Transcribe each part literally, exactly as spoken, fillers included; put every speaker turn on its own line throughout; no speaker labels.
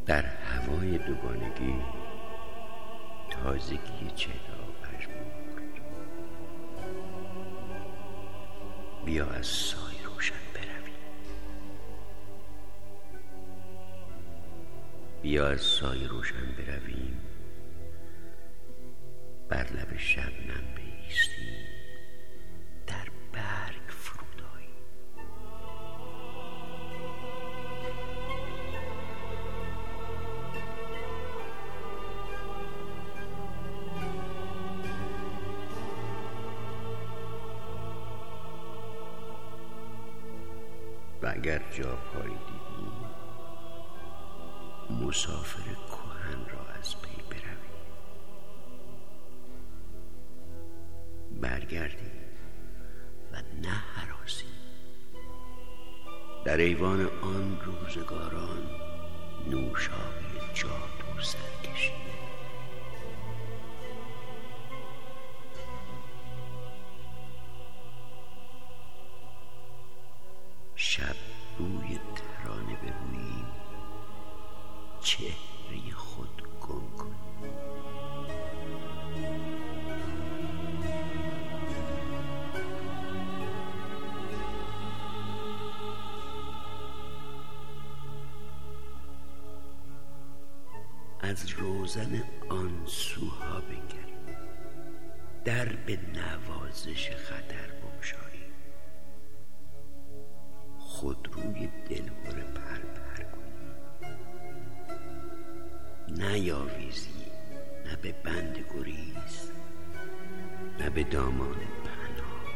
در هوای دوگانگی تازگی چهره پژمرد. بیا از سایه روشن برویم، بیا از سایه روشن برویم، بر لب شبنم بایستیم، در برگ فرود آییم. و اگر جا پای دیدیم، مسافر کهن را از پی برویم، برگردیم و نه هراسیم. در ایوان آن روزگاران نوشابه جادو سرکشیم. شب بوی ترانه بگوییم، چهره خود گم کنیم. از روزن آن سوها بنگریم، در به نوازش خطر بگشاییم، خود روی دلهره پر پر کنیم، نیاویزیم نه به بند گریز، نه به دامان پناه.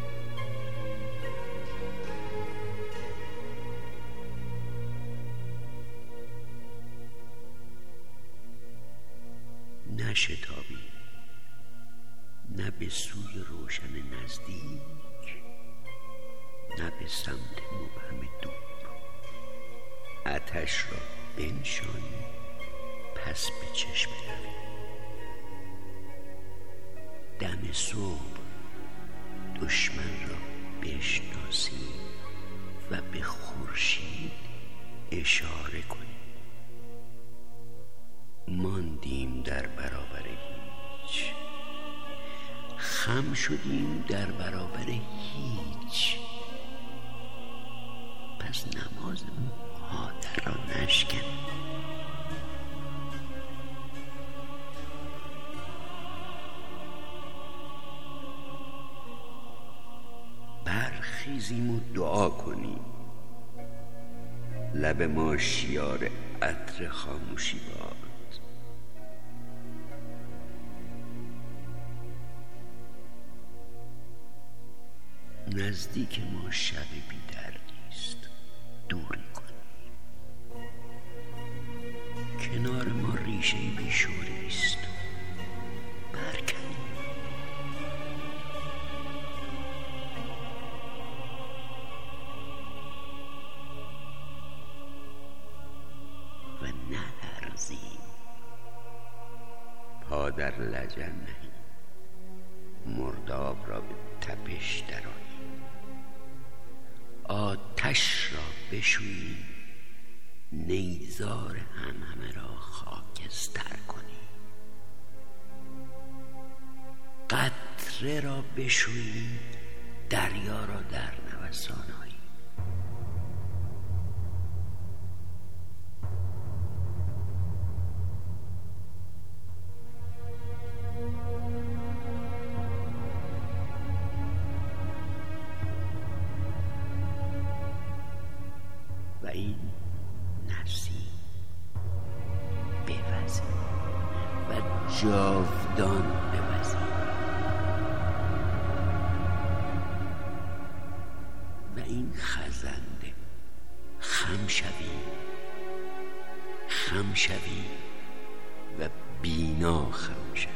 نشتابیم نه به سوی روشن نزدیک، نه به سمت مبهم دور. آتش را بنشانیم، پس به چشم رویم. دم صبح دشمن را بشناسیم و به خورشید اشاره کنیم. ماندیم در برابر هیچ، خم شدیم در برابر هیچ. پس نماز مادر را نشکن. برخیزیم و دعا کنیم، لب ما شیار عطر خاموشی باد. نزدیک ما شب بی دردیست، دوری کنیم. کنار ما ریشه بیشوریست، برکنیم. و نلرزیم، پا در لجن نهیم، مرداب را به تپش درآوریم. آتش را بشوییم، نیزار همهمه را خاکستر کنیم. قطره را بشوییم، دریا را در نوساناییم. و این نسیم بوزیم و جاودان بوزیم. و این خزنده خم شویم، خم شویم و بینا خم شویم.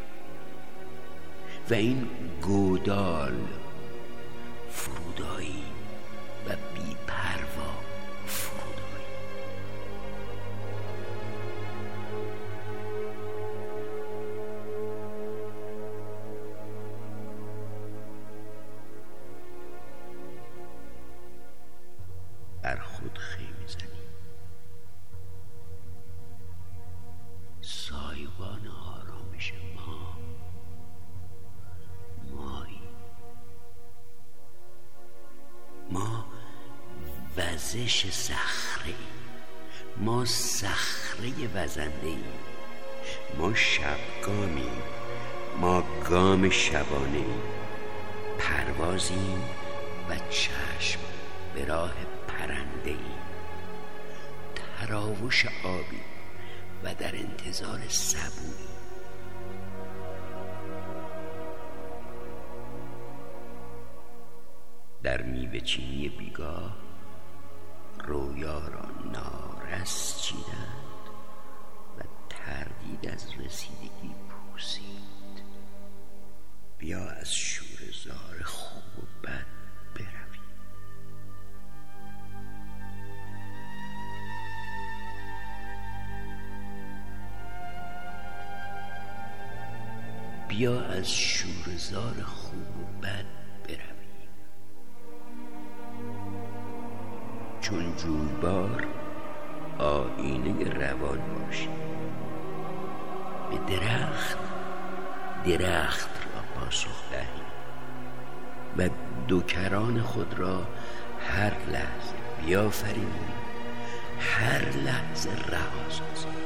و این گودال فروداییم و بی پروا فروداییم. بر خود خیمه زنیم، سایبان آرامش ما مایی. ما وزش صخره ایم، ما صخره وزنده ایم، ما شبگامیم، ما گام شبانه ایم، پروازیم و چشم به راه پرنده ایم، تراوش آبی و در انتظار صبوری. در میوه چینی بیگاه رویا را نارس چیدند و تردید از رسیدگی پوسید. بیا از شوره زار خوب و بد برویم. بیا از شوره زار خوب و بد برویم. چون جویبار آینه روان باشیم، به درخت درخت را پاسخ دهیم و دوکران خود را هر لحظه بیافرینیم، هر لحظه رها سازیم.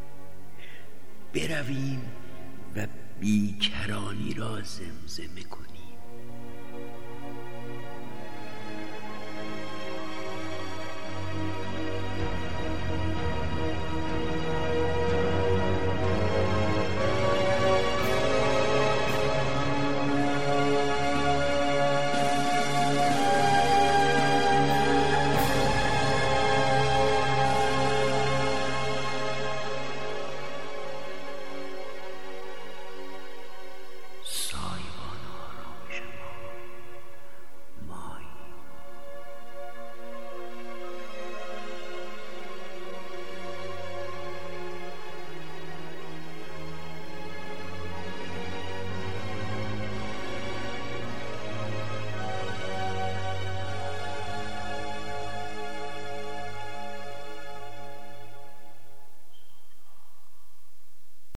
برویم و بیکرانی را زمزمه کنیم.